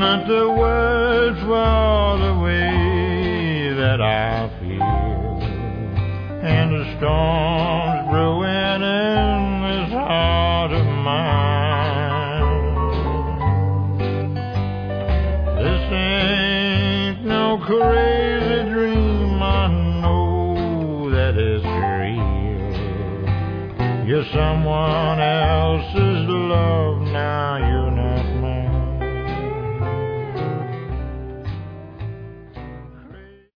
not the words for the way that I feel, and the storm's brewing in this heart of mine. This ain't no crazy dream, I know that it's real. You're someone else's love now.